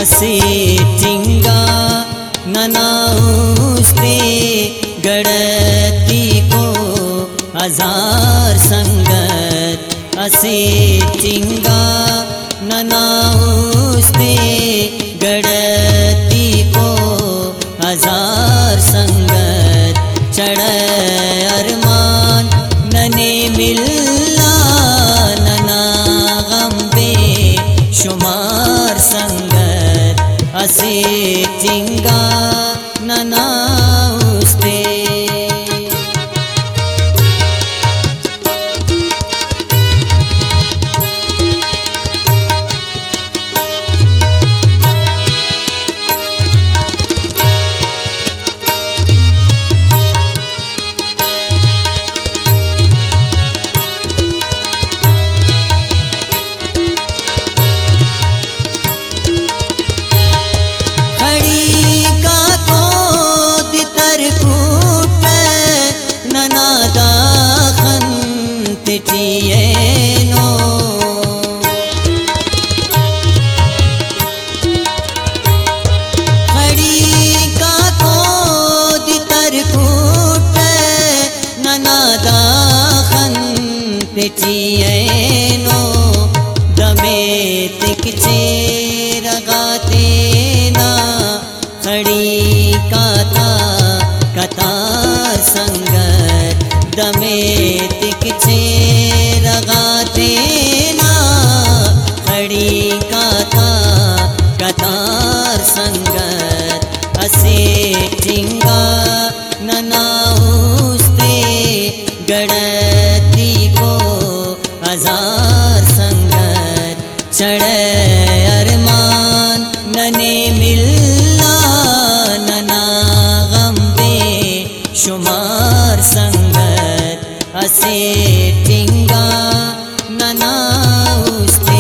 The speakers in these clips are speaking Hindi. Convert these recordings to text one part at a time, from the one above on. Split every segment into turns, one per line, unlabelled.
असे चिंगा ननाउस्ते गड़ती को हजार संगत असे चिंगा ननाउस्ते गड़ती को हजार संगत चढ़ अरमान नने मिलना नना गम बे शुमार संगत असे चिंगा ननाउस्ते
पिचियनो दमे तिकचे रगाते ना खड़ी काता कतार संगत दमे तिकचे रगाते ना खड़ी काता कतार संगत असे चिंगा ननाउस्ते गड़ती को हजार संगत चढ़ अरमान नने मिलना नना गम बे शुमार संगत असे चिंगा ननाउस्ते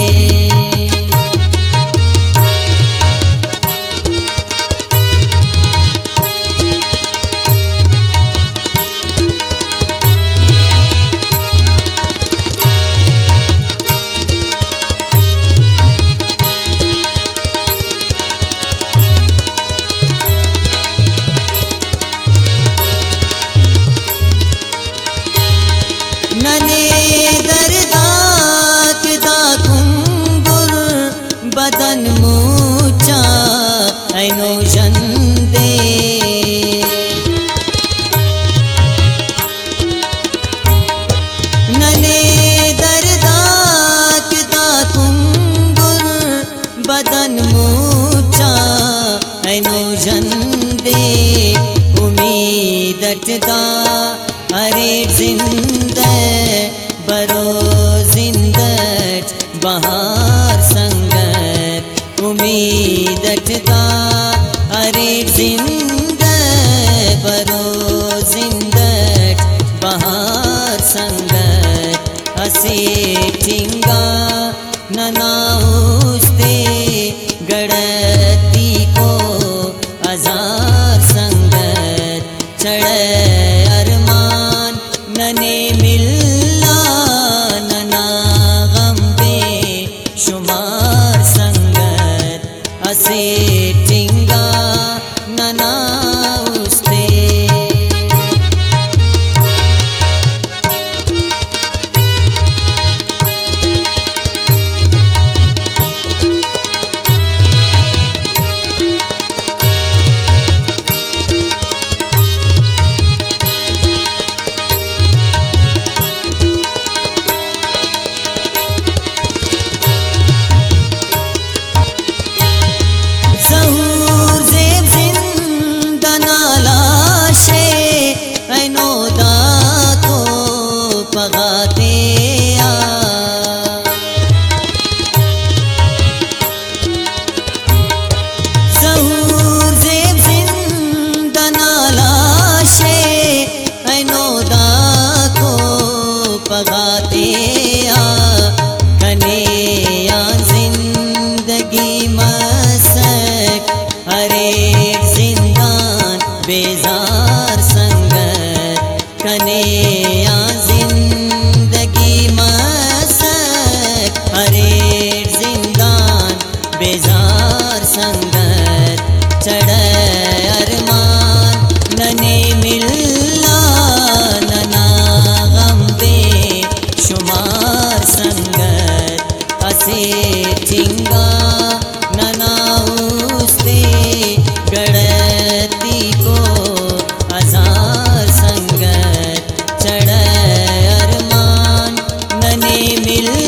बदन मूचा ऐनो जंदे नने दर्दात दा कुंगुर बदन मूचा ऐनो जंदे उम्मीदत दा अरे जिंदे बरो जिंदत बहार संगत उम्मीदत दा अरे जिंद बरो जिंदत बहार संगत असे चिंगा ननाउस्ते गड़ती को हजार संगत चढ़ अरमान नने मिलना नना गम बे शुमार संगत असे चिंगा ननाउस्ते पगाते आ सहूर जेब जिंदना लाशे ऐनोदा को पगाते आ कने या जिंदगी मसक अरे जिंदान बेजार संगत कने या अरे जिंदान बेजार
संगत चढ़ अरमान नने मिलना नना गम बे शुमार संगत असे चिंगा नना उस्ते गड़ती को हजार संगत चढ़ अरमान नने मिल